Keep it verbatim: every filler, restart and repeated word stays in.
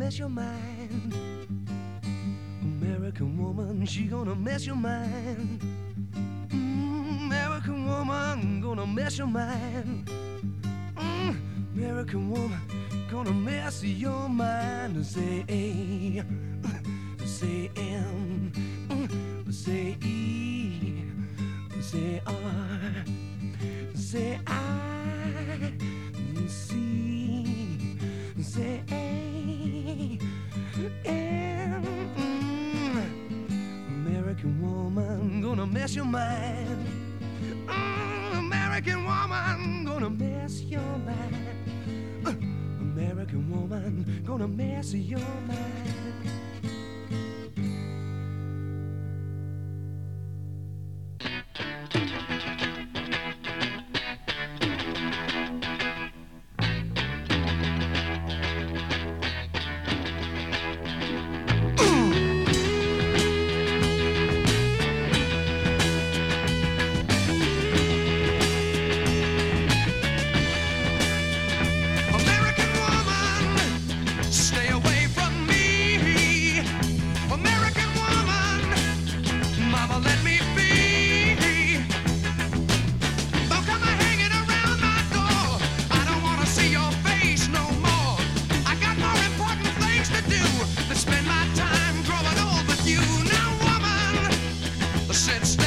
mess your mind. American woman, she gonna mess your mind. Mm, American woman, gonna mess your mind. Mm, American woman, gonna mess your mind. Say A, say M, say E, say R, say I, C, say A, M. American woman, gonna mess your mind. Mm, American woman, gonna mess your mind. Uh, American woman, gonna mess your mind. Spend my time growing old with you. Now, woman, sit still.